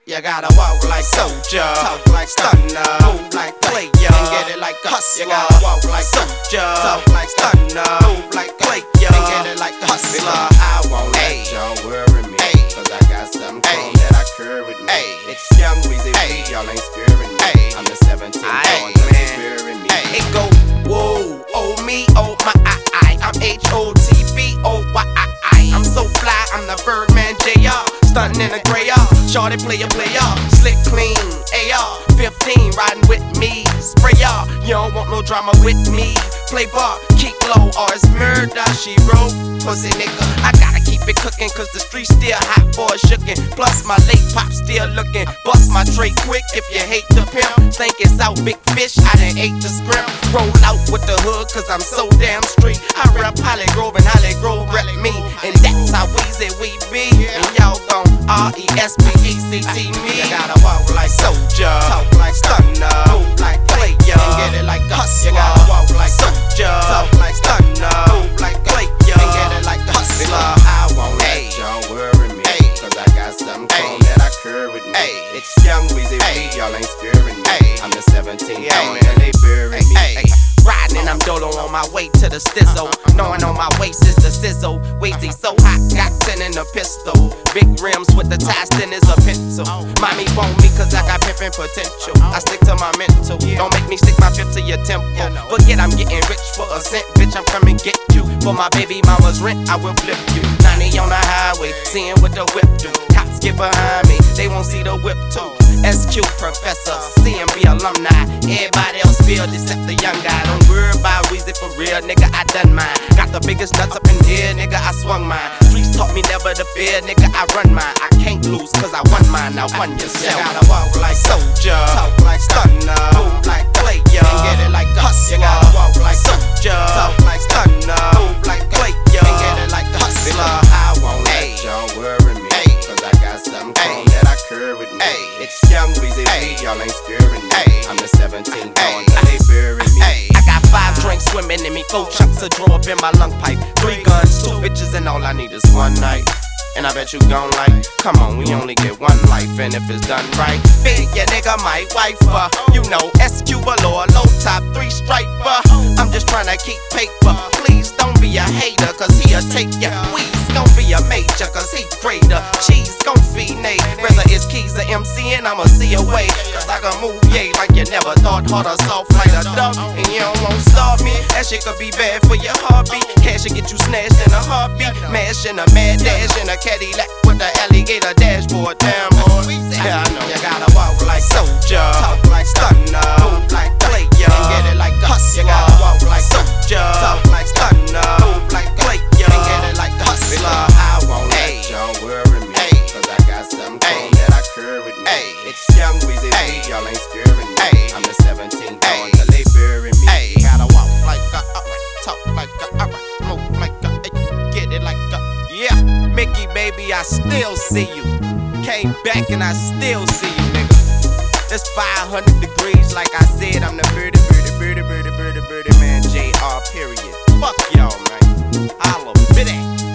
You gotta walk like soldier, talk like stunner, move like player, and get it like a hustler. You gotta walk like soldier, talk like stunner, move like player, and get it like a hustler. I won't let y'all worry me, cause I got something cool that I carry with me. It's Young Weezy B, y'all ain't scaring me. I'm the 17 going, don't bury me. It go, whoa, oh me, oh my I. I'm HOTBOYI. I'm so fly, I'm the Birdman JR. Stuntin' in a gray R, shorty player, slick clean, AR, 15 riding with me, spray y'all, you don't want no drama with me, play ball, keep low or it's murder, she wrote, pussy nigga, I gotta keep it cooking cause the streets still hot, boys shookin', plus my late pop still looking, bust my tray quick if you hate the pimp, think it's out big fish, I done ate the scrimp, roll out with the hood cause I'm so damn street, I rep Holly Grove and Holly Grove rep me, and that's how Weezy we be, and y'all gon' RESPECT me. You gotta walk like soldier, talk like stunner, move like player, and get it like a hustler. You gotta walk like soldier, talk like stunner, move like player, and get it like a hustler. I won't let y'all worry me, cause I got something cool that I carry with me. It's Young Weezy B, y'all ain't scaring me. I'm the 17 going and they bury me. Riding and I'm dolo on my way to the stizzle. Knowing on my waist is the sizzle. Weezy so hot, got 10 in a pistol. Big rims with the ties thin as a pencil. Mommy want me cause I got pimpin' potential. I stick to my mental. Don't make me stick my fifth to your temple. Forget I'm getting rich for a cent. Bitch, I'm coming get you. For my baby mama's rent, I will flip you. 90 on the highway, seeing what the whip do. Cops get behind me, they won't see the whip too. SQ professor, CMB alumni. Everybody else feel except the young guy. Don't worry about Weezy for real, nigga, I done mine. Got the biggest nuts up in here, nigga, I swung mine. Streets taught me never to fear, nigga, I run mine. I can't lose cause I won mine, now won yourself. You gotta walk like soldier, talk like stunner, move like player, and get it like a hustler. You gotta walk like soldier, talk like stunner, move like player, and get it like a hustler. I won't let y'all worry me, cause I got something cool that I carry with me. It's Young Weezy B, y'all ain't scaring me. I'm the 17 going, they bury me. I got 5 drinks swimming in me, 4 chunks of draw up in my lung pipe, 3 guns, 2 bitches, and all I need is one night. And I bet you gon' like, come on, we only get one life, and if it's done right, big your nigga my wife, you know, SQ below, low top, 3 striper. I'm just tryna keep paper, please don't be a hater, cause he'll take ya. Weez gon' be a major, cause he greater. Cheese gon' feed Nate, whether it's keys or MC, and I'ma see a way, cause I can move yay like you never thought, hard or soft like a duck, and you don't won't starve me. That shit could be bad for your heartbeat, cash will get you snatched in a heartbeat, mash in a mad dash in a Cadillac with the alligator dashboard. Damn boy, yeah, I know. You gotta walk like soldier, talk like stunner, move like player, and get it like a hustler. You gotta walk like soldier, talk like stunner, move like player, and get it like a hustler. I won't let y'all worry me, cause I got something cool that I carry with me. It's Young Weezy B, y'all ain't scaring me. I'm the 17 going till they bury me. Gotta walk like a talk like a move like a get it like a Mickey, baby, I still see you. Came back and I still see you, nigga. It's 500 degrees, like I said, I'm the birdie man, JR, period. Fuck y'all, man. Holla, bitty.